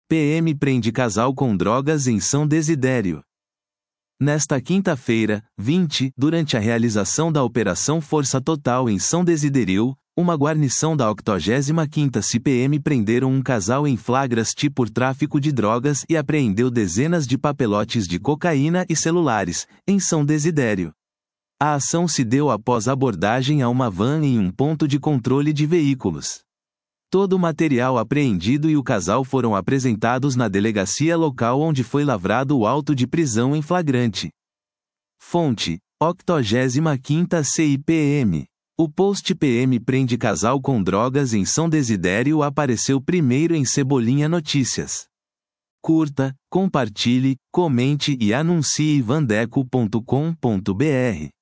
PM prende casal com drogas em São Desidério. Nesta quinta-feira, 20, durante a realização da Operação Força Total em São Desidério, uma guarnição da 85ª CPM prenderam um casal em flagrante por tráfico de drogas e apreendeu dezenas de papelotes de cocaína e celulares, em São Desidério. A ação se deu após abordagem a uma van em um ponto de controle de veículos. Todo o material apreendido e o casal foram apresentados na delegacia local onde foi lavrado o auto de prisão em flagrante. Fonte: 85ª CIPM. O post PM prende casal com drogas em São Desidério apareceu primeiro em Cebolinha Notícias. Curta, compartilhe, comente e anuncie vandeco.com.br.